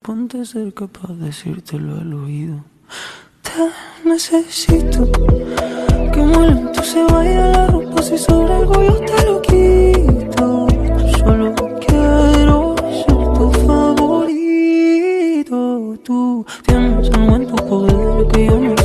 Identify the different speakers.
Speaker 1: ponte cerca para decírtelo al oído. Te necesito, que muy lento se vaya la ropa, si sobra algo yo te lo quito. Solo quiero ser tu favorito. Tú tienes algo en tu poder que yo no